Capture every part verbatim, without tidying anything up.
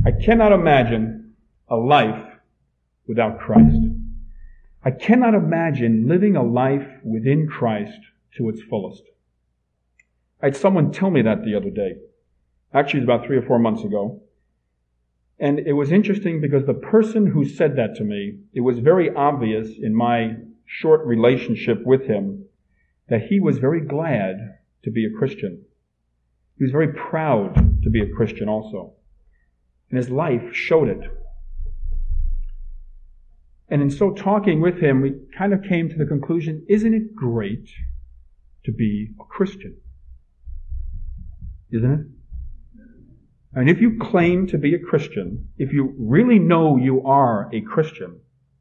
I cannot imagine a life without Christ. I cannot imagine living a life within Christ to its fullest. I had someone tell me that the other day. Actually, it was about three or four months ago. And it was interesting because the person who said that to me, it was very obvious in my short relationship with him that he was very glad to be a Christian. He was very proud to be a Christian also. And his life showed it. And in so talking with him, we kind of came to the conclusion, isn't it great to be a Christian? Isn't it? And if you claim to be a Christian, if you really know you are a Christian,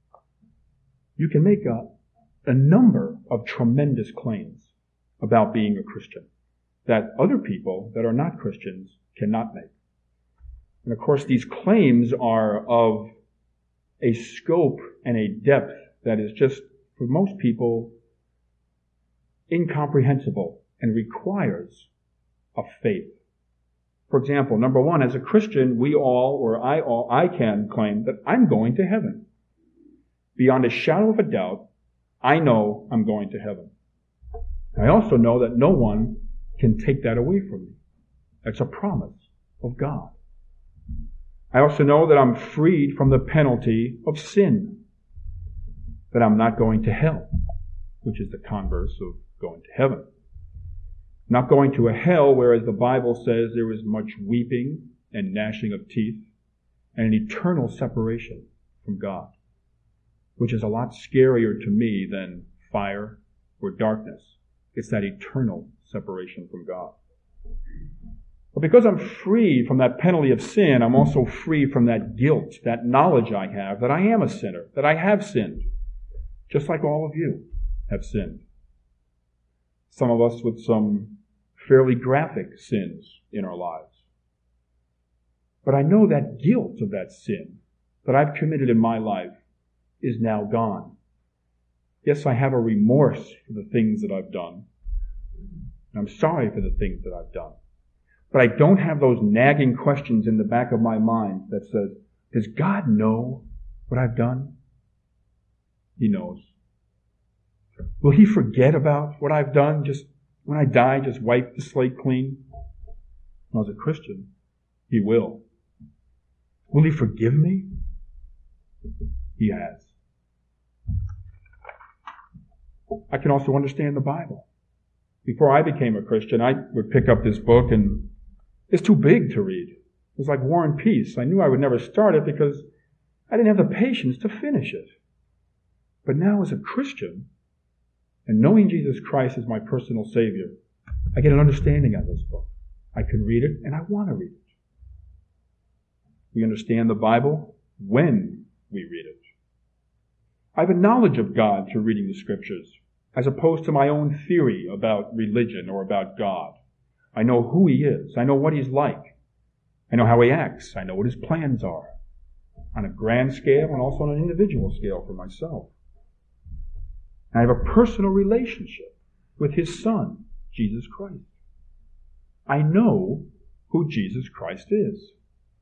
you can make a, a number of tremendous claims about being a Christian that other people that are not Christians cannot make. And of course, these claims are of a scope and a depth that is just, for most people, incomprehensible and requires a faith. For example, number one, as a Christian, we all, or I all, I can claim that I'm going to heaven. Beyond a shadow of a doubt, I know I'm going to heaven. I also know that no one can take that away from me. That's a promise of God. I also know that I'm freed from the penalty of sin. That I'm not going to hell, which is the converse of going to heaven. Not going to a hell, whereas the Bible says there is much weeping and gnashing of teeth and an eternal separation from God, which is a lot scarier to me than fire or darkness. It's that eternal separation from God. But because I'm free from that penalty of sin, I'm also free from that guilt, that knowledge I have that I am a sinner, that I have sinned, just like all of you have sinned. Some of us with some fairly graphic sins in our lives. But I know that guilt of that sin that I've committed in my life is now gone. Yes, I have a remorse for the things that I've done. I'm sorry for the things that I've done. But I don't have those nagging questions in the back of my mind that says, does God know what I've done? He knows. Will He forget about what I've done? Just when I die, just wipe the slate clean? Well, as a Christian, He will. Will He forgive me? He has. I can also understand the Bible. Before I became a Christian, I would pick up this book and it's too big to read. It was like War and Peace. I knew I would never start it because I didn't have the patience to finish it. But now as a Christian, and knowing Jesus Christ as my personal Savior, I get an understanding of this book. I can read it, and I want to read it. We understand the Bible when we read it. I have a knowledge of God through reading the Scriptures, as opposed to my own theory about religion or about God. I know who He is. I know what He's like. I know how He acts. I know what His plans are, on a grand scale and also on an individual scale for myself. I have a personal relationship with His Son, Jesus Christ. I know who Jesus Christ is.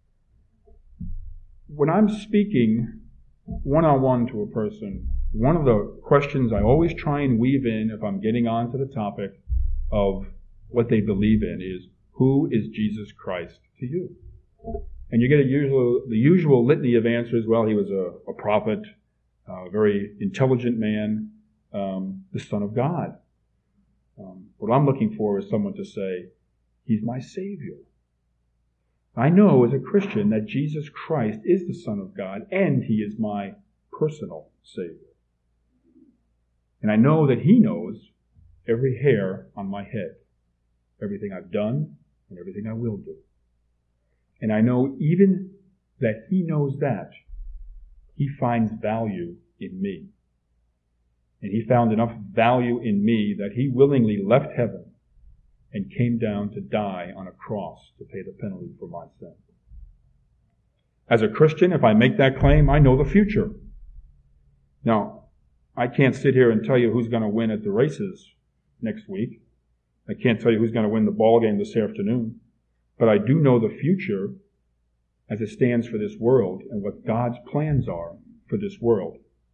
When I'm speaking one-on-one to a person, one of the questions I always try and weave in if I'm getting on to the topic of what they believe in is, who is Jesus Christ to you? And you get a usual, the usual litany of answers. Well, He was a, a prophet, a very intelligent man, Um, the Son of God. Um, what I'm looking for is someone to say, He's my Savior. I know as a Christian that Jesus Christ is the Son of God and He is my personal Savior. And I know that He knows every hair on my head, everything I've done and everything I will do. And I know even that He knows that, He finds value in me. And He found enough value in me that He willingly left heaven and came down to die on a cross to pay the penalty for my sin. As a Christian, if I make that claim, I know the future. Now, I can't sit here and tell you who's going to win at the races next week. I can't tell you who's going to win the ball game this afternoon. But I do know the future as it stands for this world and what God's plans are for this world.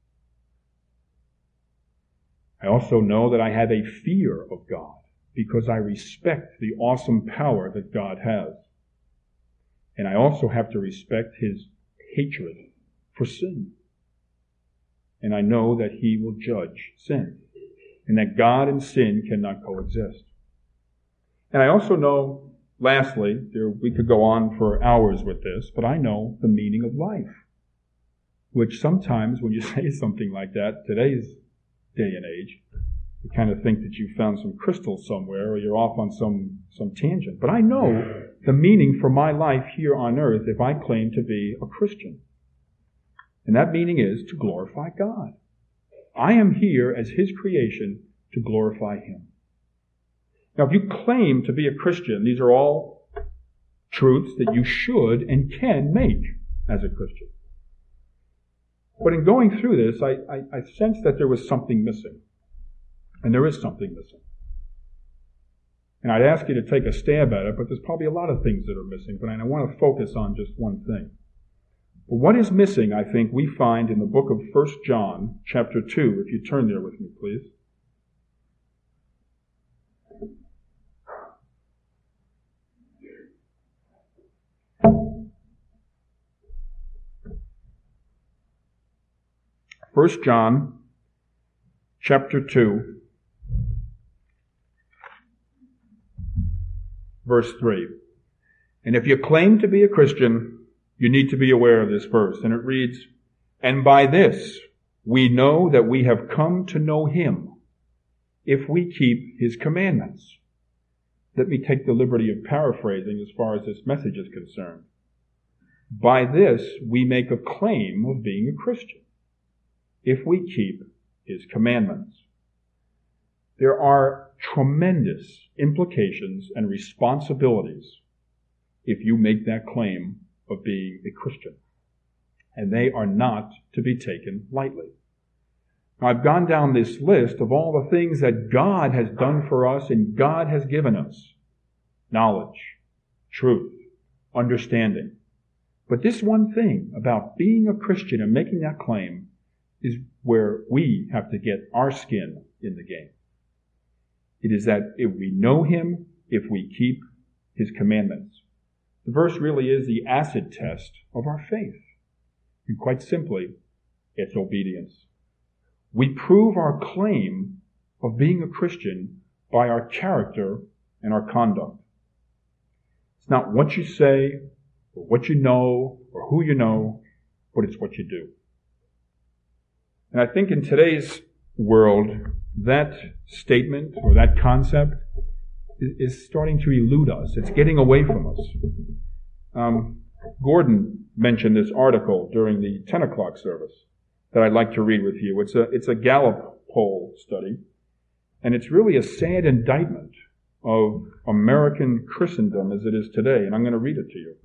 I also know that I have a fear of God because I respect the awesome power that God has. And I also have to respect his hatred for sin. And I know that he will judge sin, and that God and sin cannot coexist. And I also know, lastly, there, we could go on for hours with this, but I know the meaning of life, which sometimes when you say something like that, today's day and age, you kind of think that you found some crystals somewhere or you're off on some, some tangent. But I know the meaning for my life here on earth if I claim to be a Christian. And that meaning is to glorify God. I am here as his creation to glorify him. Now, if you claim to be a Christian, these are all truths that you should and can make as a Christian. But in going through this, I, I, I sensed that there was something missing. And there is something missing. And I'd ask you to take a stab at it, but there's probably a lot of things that are missing, but I want to focus on just one thing. But what is missing, I think, we find in the book of First John, chapter two, if you turn there with me, please. First John, chapter two, verse three. And if you claim to be a Christian, you need to be aware of this verse. And it reads, "And by this we know that we have come to know him, if we keep his commandments." Let me take the liberty of paraphrasing as far as this message is concerned. By this we make a claim of being a Christian, if we keep his commandments. There are tremendous implications and responsibilities if you make that claim of being a Christian. And they are not to be taken lightly. Now, I've gone down this list of all the things that God has done for us and God has given us. Knowledge, truth, understanding. But this one thing about being a Christian and making that claim is where we have to get our skin in the game. It is that if we know him, if we keep his commandments. The verse really is the acid test of our faith. And quite simply, it's obedience. We prove our claim of being a Christian by our character and our conduct. It's not what you say, or what you know, or who you know, but it's what you do. And I think in today's world, that statement or that concept is starting to elude us. It's getting away from us. Um, Gordon mentioned this article during the ten o'clock service that I'd like to read with you. It's a, it's a Gallup poll study, and it's really a sad indictment of American Christendom as it is today, and I'm going to read it to you.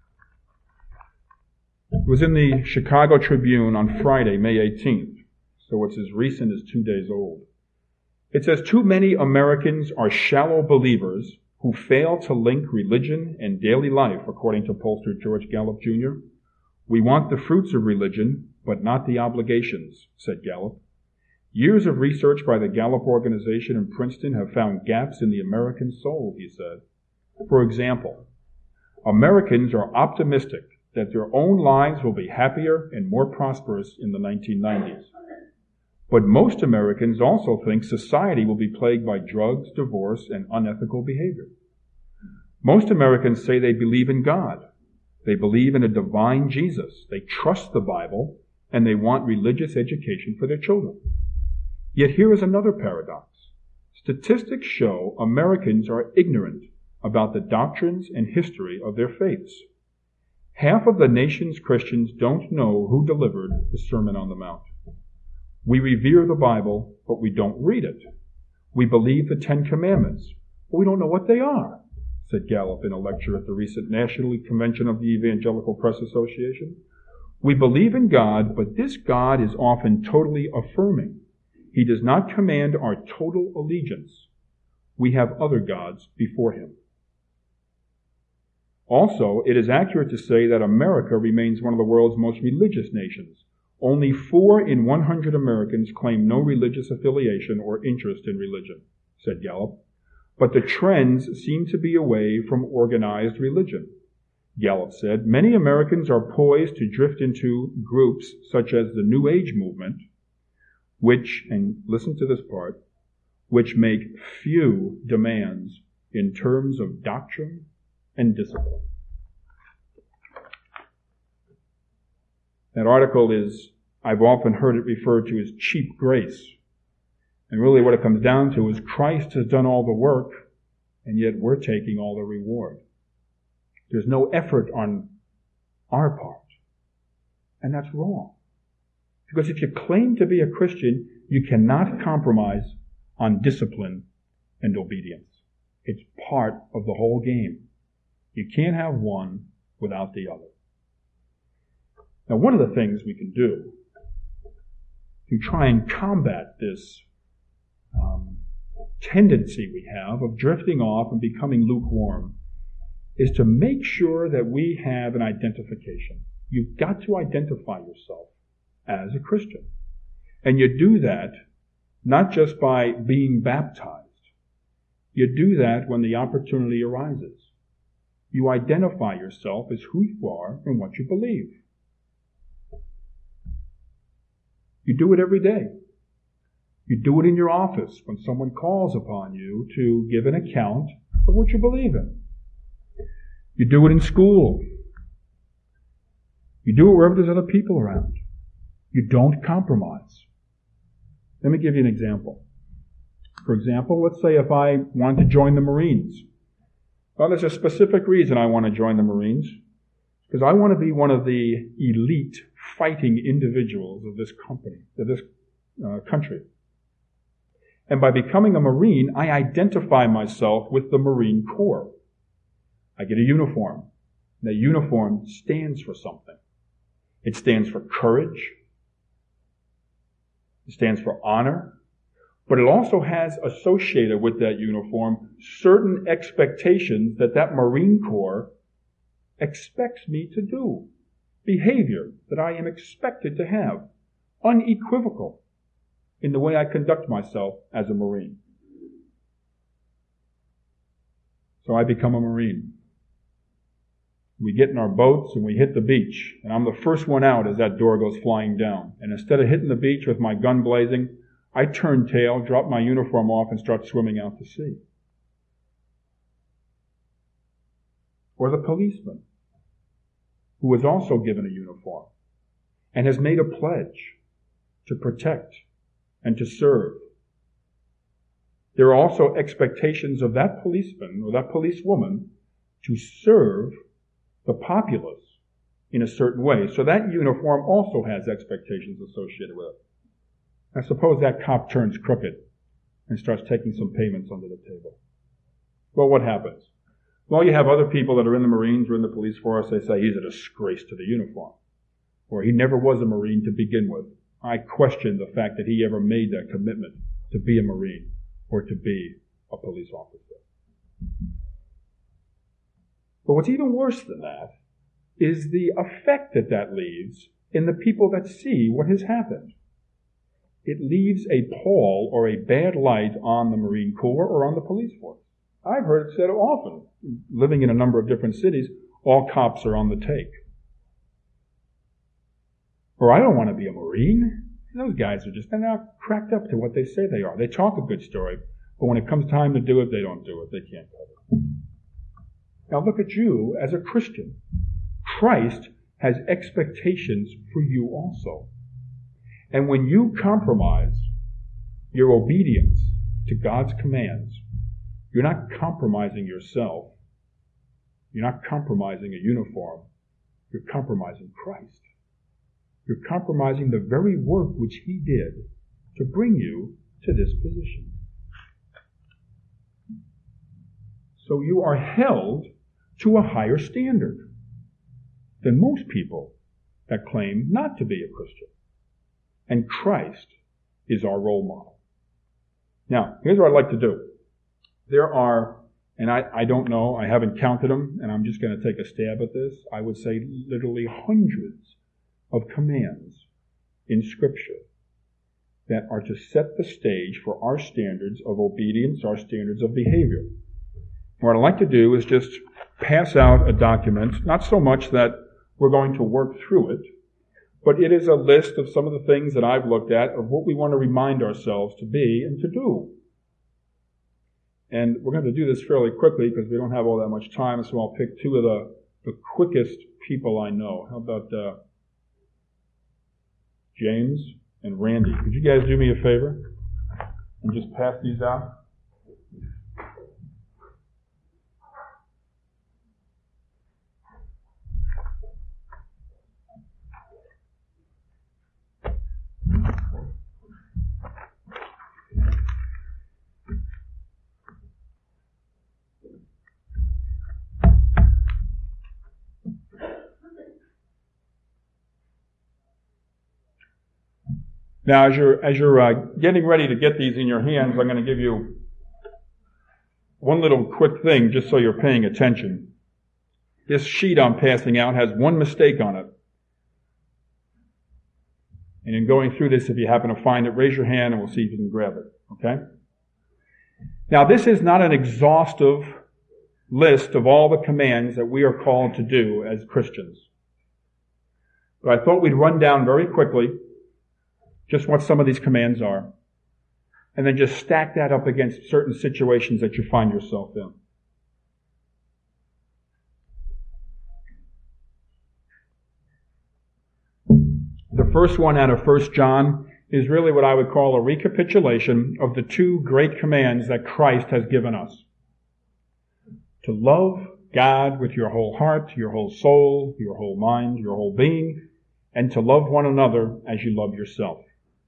It was in the Chicago Tribune on Friday, May eighteenth, so it's as recent as two days old. It says, "Too many Americans are shallow believers who fail to link religion and daily life," according to pollster George Gallup Junior "We want the fruits of religion, but not the obligations," said Gallup. "Years of research by the Gallup organization in Princeton have found gaps in the American soul," he said. For example, Americans are optimistic that their own lives will be happier and more prosperous in the nineteen nineties. But most Americans also think society will be plagued by drugs, divorce, and unethical behavior. Most Americans say they believe in God. They believe in a divine Jesus. They trust the Bible, and they want religious education for their children. Yet here is another paradox. Statistics show Americans are ignorant about the doctrines and history of their faiths. Half of the nation's Christians don't know who delivered the Sermon on the Mount. We revere the Bible, but we don't read it. We believe the Ten Commandments, but we don't know what they are, said Gallup in a lecture at the recent National Convention of the Evangelical Press Association. We believe in God, but this God is often totally affirming. He does not command our total allegiance. We have other gods before him. Also, it is accurate to say that America remains one of the world's most religious nations. Only four in one hundred Americans claim no religious affiliation or interest in religion, said Gallup. But the trends seem to be away from organized religion. Gallup said, many Americans are poised to drift into groups such as the New Age movement, which, and listen to this part, which make few demands in terms of doctrine and discipline. That article is, I've often heard it referred to as cheap grace. And really what it comes down to is Christ has done all the work, and yet we're taking all the reward. There's no effort on our part. And that's wrong. Because if you claim to be a Christian, you cannot compromise on discipline and obedience. It's part of the whole game. You can't have one without the other. Now, one of the things we can do to try and combat this um, tendency we have of drifting off and becoming lukewarm is to make sure that we have an identification. You've got to identify yourself as a Christian. And you do that not just by being baptized. You do that when the opportunity arises. You identify yourself as who you are and what you believe. You do it every day. You do it in your office when someone calls upon you to give an account of what you believe in. You do it in school. You do it wherever there's other people around. You don't compromise. Let me give you an example. For example, let's say if I want to join the Marines. Well, there's a specific reason I want to join the Marines. Because I want to be one of the elite fighting individuals of this company, of this uh, country. And by becoming a Marine, I identify myself with the Marine Corps. I get a uniform. The uniform stands for something. It stands for courage. It stands for honor. But it also has associated with that uniform certain expectations that that Marine Corps expects me to do. Behavior that I am expected to have. Unequivocal in the way I conduct myself as a Marine. So I become a Marine. We get in our boats and we hit the beach. And I'm the first one out as that door goes flying down. And instead of hitting the beach with my gun blazing, I turn tail, drop my uniform off, and start swimming out to sea. Or the policeman, who was also given a uniform and has made a pledge to protect and to serve. There are also expectations of that policeman or that policewoman to serve the populace in a certain way. So that uniform also has expectations associated with it. Now suppose that cop turns crooked and starts taking some payments under the table. Well, what happens? Well, you have other people that are in the Marines or in the police force. They say he's a disgrace to the uniform. Or he never was a Marine to begin with. I question the fact that he ever made that commitment to be a Marine or to be a police officer. But what's even worse than that is the effect that that leaves in the people that see what has happened. It leaves a pall or a bad light on the Marine Corps or on the police force. I've heard it said often, living in a number of different cities, all cops are on the take. Or I don't want to be a Marine. Those guys are just, they're not cracked up to what they say they are. They talk a good story, but when it comes time to do it, they don't do it. They can't cover it. Now look at you as a Christian. Christ has expectations for you also. And when you compromise your obedience to God's commands, you're not compromising yourself. You're not compromising a uniform. You're compromising Christ. You're compromising the very work which He did to bring you to this position. So you are held to a higher standard than most people that claim not to be a Christian. And Christ is our role model. Now, here's what I'd like to do. There are and I, I don't know, I haven't counted them, and I'm just going to take a stab at this. I would say literally hundreds of commands in Scripture that are to set the stage for our standards of obedience, our standards of behavior. What I'd like to do is just pass out a document, not so much that we're going to work through it, but it is a list of some of the things that I've looked at of what we want to remind ourselves to be and to do. And we're going to do this fairly quickly because we don't have all that much time, so I'll pick two of the, the quickest people I know. How about uh, James and Randy? Could you guys do me a favor and just pass these out? Now, as you're, as you're uh, getting ready to get these in your hands, I'm going to give you one little quick thing just so you're paying attention. This sheet I'm passing out has one mistake on it. And in going through this, if you happen to find it, raise your hand and we'll see if you can grab it. Okay? Now, this is not an exhaustive list of all the commands that we are called to do as Christians. But I thought we'd run down very quickly just what some of these commands are, and then just stack that up against certain situations that you find yourself in. The first one out of First John is really what I would call a recapitulation of the two great commands that Christ has given us. To love God with your whole heart, your whole soul, your whole mind, your whole being, and to love one another as you love yourself.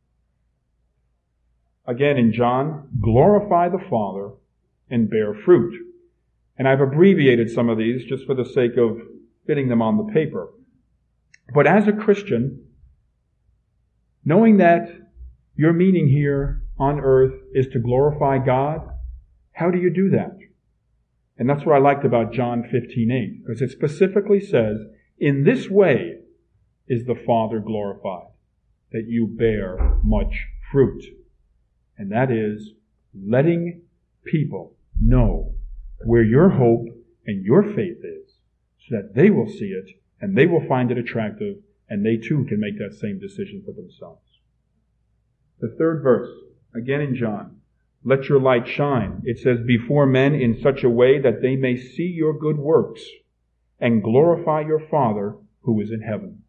Again in John, glorify the Father and bear fruit. And I've abbreviated some of these just for the sake of fitting them on the paper. But as a Christian, knowing that your meaning here on earth is to glorify God, how do you do that? And that's what I liked about John fifteen eight, because it specifically says, in this way is the Father glorified, that you bear much fruit. And that is letting people know where your hope and your faith is, so that they will see it and they will find it attractive, and they too can make that same decision for themselves. The third verse, again in John, let your light shine. It says, before men in such a way that they may see your good works and glorify your Father who is in heaven.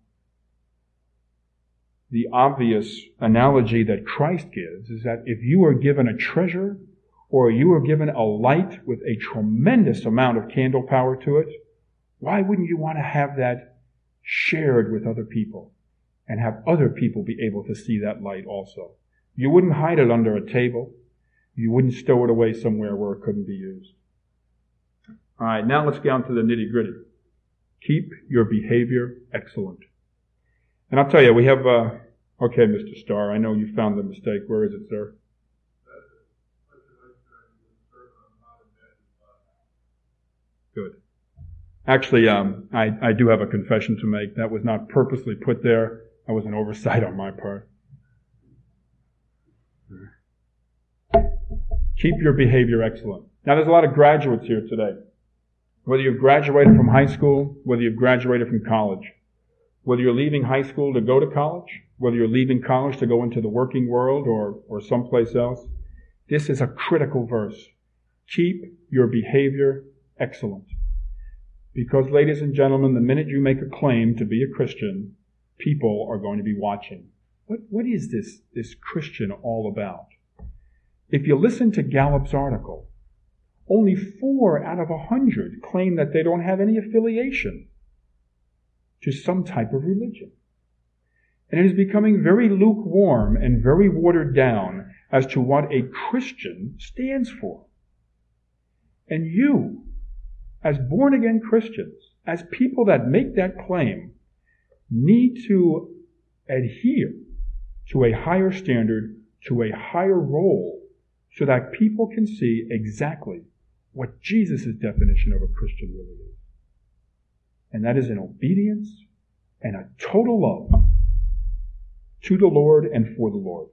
The obvious analogy that Christ gives is that if you are given a treasure or you are given a light with a tremendous amount of candle power to it, why wouldn't you want to have that shared with other people and have other people be able to see that light also? You wouldn't hide it under a table. You wouldn't stow it away somewhere where it couldn't be used. All right, now let's get on to the nitty-gritty. Keep your behavior excellent. And I'll tell you, we have, uh, okay, Mister Starr, I know you found the mistake. Where is it, sir? Good. Actually, um, I, I do have a confession to make. That was not purposely put there. That was an oversight on my part. Keep your behavior excellent. Now, there's a lot of graduates here today. Whether you've graduated from high school, whether you've graduated from college, whether you're leaving high school to go to college, whether you're leaving college to go into the working world or, or someplace else, this is a critical verse. Keep your behavior excellent. Because, ladies and gentlemen, the minute you make a claim to be a Christian, people are going to be watching. What, what is this, this Christian all about? If you listen to Gallup's article, only four out of a hundred claim that they don't have any affiliation to some type of religion. And it is becoming very lukewarm and very watered down as to what a Christian stands for. And you, as born-again Christians, as people that make that claim, need to adhere to a higher standard, to a higher role, so that people can see exactly what Jesus' definition of a Christian really is. And that is an obedience and a total love to the Lord and for the Lord.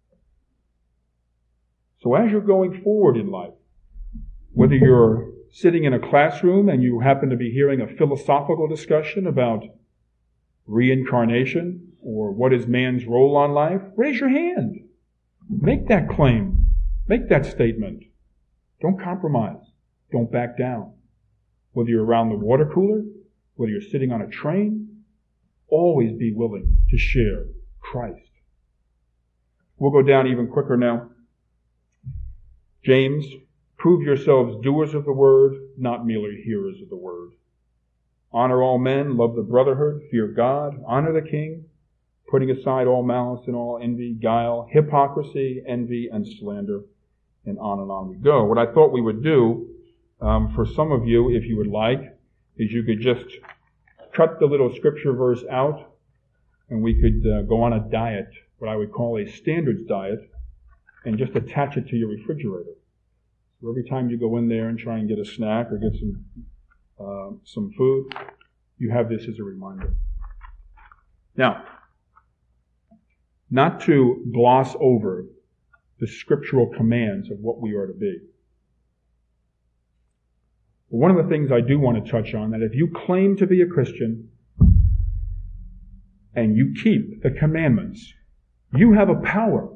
So as you're going forward in life, whether you're sitting in a classroom and you happen to be hearing a philosophical discussion about reincarnation or what is man's role on life, raise your hand. Make that claim. Make that statement. Don't compromise. Don't back down. Whether you're around the water cooler, whether you're sitting on a train, always be willing to share Christ. We'll go down even quicker now. James, prove yourselves doers of the word, not merely hearers of the word. Honor all men, love the brotherhood, fear God, honor the king, putting aside all malice and all envy, guile, hypocrisy, envy, and slander, and on and on we go. What I thought we would do, um, for some of you, if you would like, is you could just cut the little scripture verse out, and we could uh, go on a diet, what I would call a standards diet, and just attach it to your refrigerator. So every time you go in there and try and get a snack or get some uh, some food, you have this as a reminder. Now, not to gloss over the scriptural commands of what we are to be. But one of the things I do want to touch on, that if you claim to be a Christian and you keep the commandments, you have a power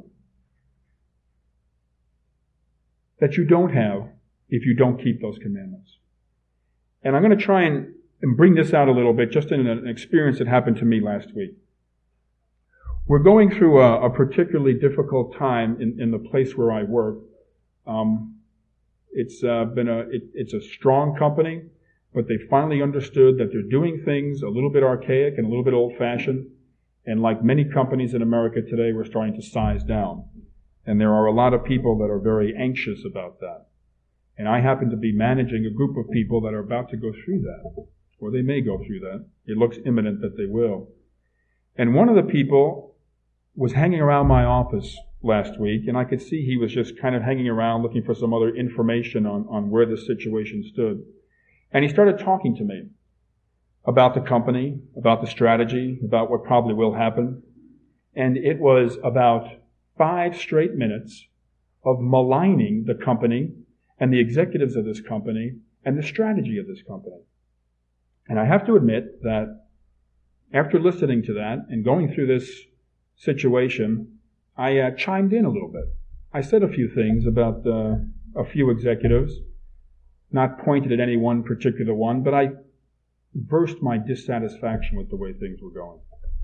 that you don't have if you don't keep those commandments. And I'm going to try and, and bring this out a little bit, just in an experience that happened to me last week. We're going through a, a particularly difficult time in, in the place where I work. Um, it's uh, been a it, it's a strong company, but they finally understood that they're doing things a little bit archaic and a little bit old-fashioned. And like many companies in America today, we're starting to size down. And there are a lot of people that are very anxious about that. And I happen to be managing a group of people that are about to go through that. Or they may go through that. It looks imminent that they will. And one of the people was hanging around my office last week, and I could see he was just kind of hanging around looking for some other information on, on where the situation stood. And he started talking to me about the company, about the strategy, about what probably will happen. And it was about five straight minutes of maligning the company and the executives of this company and the strategy of this company. And I have to admit that after listening to that and going through this situation, I uh, chimed in a little bit. I said a few things about uh, a few executives, not pointed at any one particular one, but I versed my dissatisfaction with the way things were going.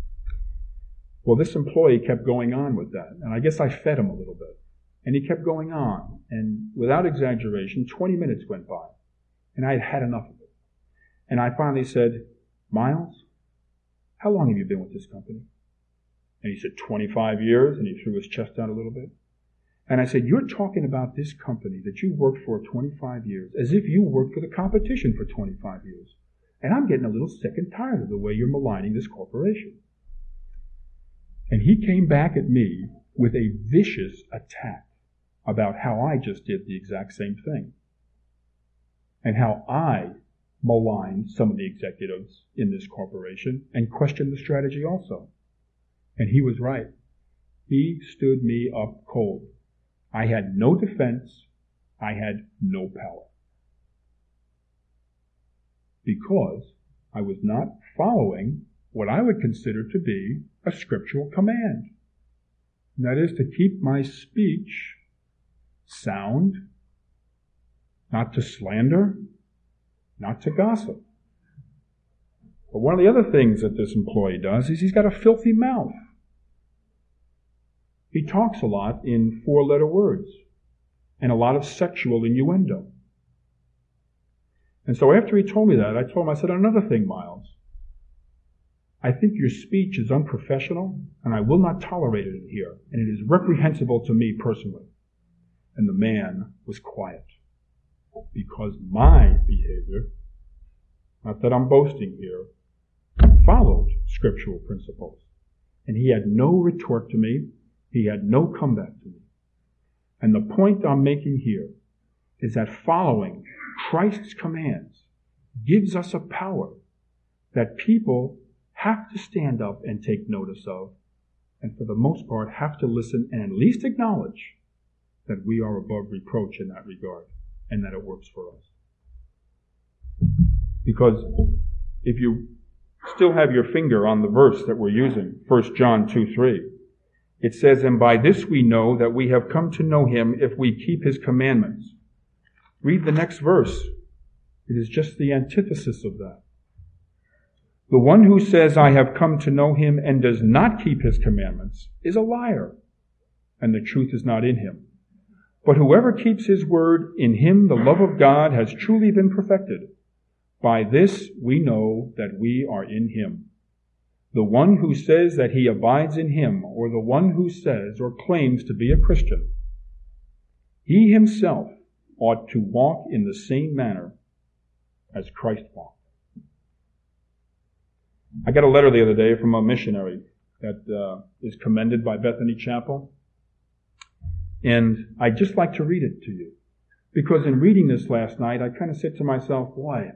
Well, this employee kept going on with that, and I guess I fed him a little bit. And he kept going on, and without exaggeration, twenty minutes went by, and I had had enough of it. And I finally said, Miles, how long have you been with this company? And he said, twenty-five years, and he threw his chest out a little bit. And I said, you're talking about this company that you worked for twenty-five years as if you worked for the competition for twenty-five years. And I'm getting a little sick and tired of the way you're maligning this corporation. And he came back at me with a vicious attack about how I just did the exact same thing. And how I maligned some of the executives in this corporation and questioned the strategy also. And he was right. He stood me up cold. I had no defense. I had no power. Because I was not following what I would consider to be a scriptural command. And that is to keep my speech sound, not to slander, not to gossip. But one of the other things that this employee does is he's got a filthy mouth. He talks a lot in four-letter words and a lot of sexual innuendo. And so after he told me that, I told him, I said, another thing, Miles. I think your speech is unprofessional, and I will not tolerate it here, and it is reprehensible to me personally. And the man was quiet, because my behavior, not that I'm boasting here, followed scriptural principles. And he had no retort to me. He had no comeback to me. And the point I'm making here is that following Christ's commands gives us a power that people have to stand up and take notice of, and for the most part have to listen and at least acknowledge that we are above reproach in that regard and that it works for us. Because if you still have your finger on the verse that we're using, First John two three, it says, "And by this we know that we have come to know him if we keep his commandments." Read the next verse. It is just the antithesis of that. "The one who says, 'I have come to know him,' and does not keep his commandments is a liar, and the truth is not in him. But whoever keeps his word, in him the love of God has truly been perfected. By this we know that we are in him. The one who says that he abides in him, or the one who says or claims to be a Christian, he himself ought to walk in the same manner as Christ walked." I got a letter the other day from a missionary that uh, is commended by Bethany Chapel. And I'd just like to read it to you. Because in reading this last night, I kind of said to myself, boy,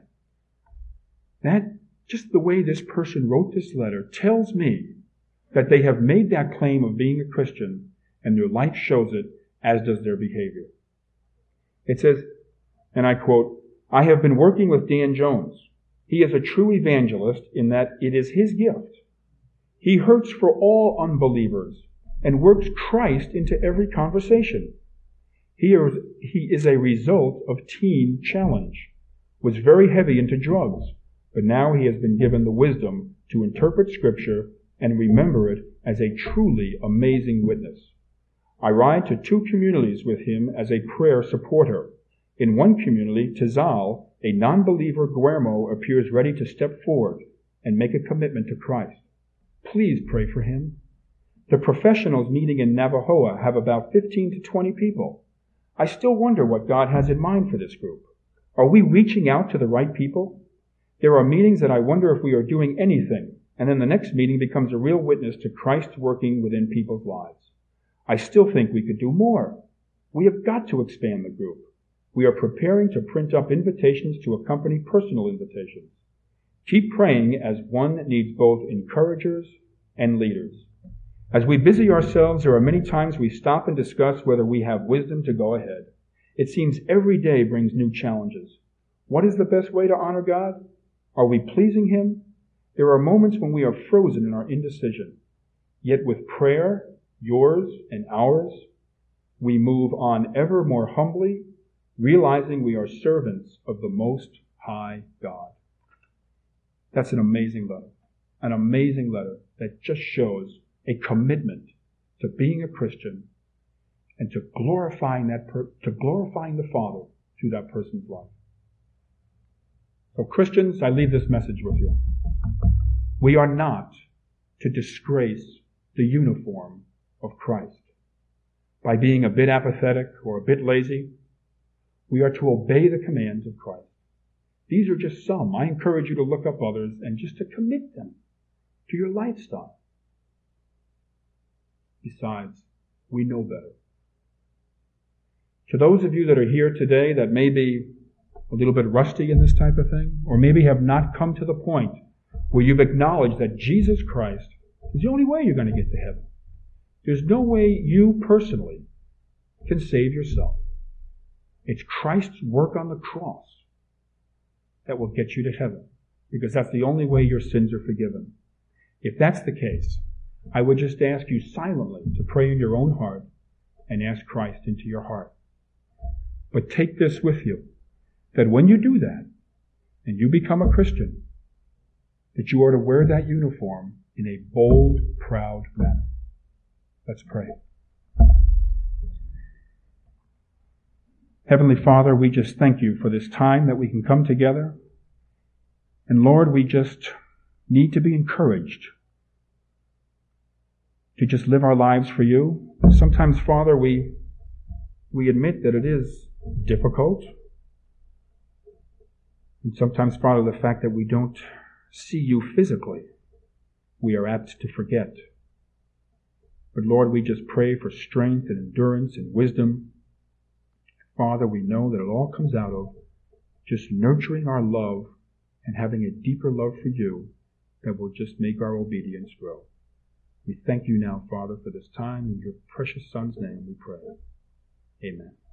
that, just the way this person wrote this letter tells me that they have made that claim of being a Christian, and their life shows it, as does their behavior. It says, and I quote, "I have been working with Dan Jones. He is a true evangelist in that it is his gift. He hurts for all unbelievers and works Christ into every conversation. He is, he is a result of teen challenge, was very heavy into drugs, but now he has been given the wisdom to interpret Scripture and remember it as a truly amazing witness. I ride to two communities with him as a prayer supporter. In one community, Tizal, a non-believer Guillermo appears ready to step forward and make a commitment to Christ. Please pray for him. The professionals meeting in Navajoa have about fifteen to twenty people. I still wonder what God has in mind for this group. Are we reaching out to the right people? There are meetings that I wonder if we are doing anything, and then the next meeting becomes a real witness to Christ working within people's lives. I still think we could do more. We have got to expand the group. We are preparing to print up invitations to accompany personal invitations. Keep praying, as one needs both encouragers and leaders. As we busy ourselves, there are many times we stop and discuss whether we have wisdom to go ahead. It seems every day brings new challenges. What is the best way to honor God? Are we pleasing him? There are moments when we are frozen in our indecision. Yet with prayer, yours and ours, we move on ever more humbly, realizing we are servants of the Most High God. That's an amazing letter. An amazing letter that just shows a commitment to being a Christian and to glorifying that per- to glorifying the Father through that person's life. So Christians, I leave this message with you. We are not to disgrace the uniform of Christ by being a bit apathetic or a bit lazy. We are to obey the commands of Christ. These are just some. I encourage you to look up others and just to commit them to your lifestyle. Besides, we know better. To those of you that are here today that may be a little bit rusty in this type of thing, or maybe have not come to the point where you've acknowledged that Jesus Christ is the only way you're going to get to heaven. There's no way you personally can save yourself. It's Christ's work on the cross that will get you to heaven, because that's the only way your sins are forgiven. If that's the case, I would just ask you silently to pray in your own heart and ask Christ into your heart. But take this with you, that when you do that, and you become a Christian, that you are to wear that uniform in a bold, proud manner. Let's pray. Heavenly Father, we just thank you for this time that we can come together. And Lord, we just need to be encouraged to just live our lives for you. Sometimes, Father, we we admit that it is difficult. And sometimes, Father, the fact that we don't see you physically, we are apt to forget. But Lord, we just pray for strength and endurance and wisdom. Father, we know that it all comes out of just nurturing our love and having a deeper love for you that will just make our obedience grow. We thank you now, Father, for this time. In your precious Son's name we pray. Amen.